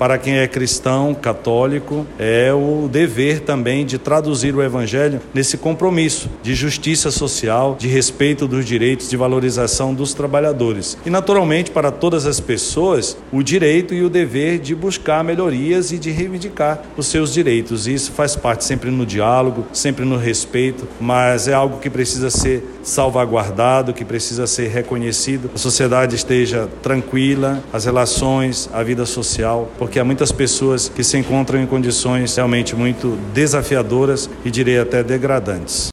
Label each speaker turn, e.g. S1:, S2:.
S1: para quem é cristão, católico, é o dever também de traduzir o Evangelho nesse compromisso de justiça social, de respeito dos direitos, de valorização dos trabalhadores. E, naturalmente, para todas as pessoas, o direito e o dever de buscar melhorias e de reivindicar os seus direitos. Isso faz parte sempre no diálogo, sempre no respeito, mas é algo que precisa ser salvaguardado, que precisa ser reconhecido. A sociedade esteja tranquila, as relações, a vida social, porque há muitas pessoas que se encontram em condições realmente muito desafiadoras e direi até degradantes.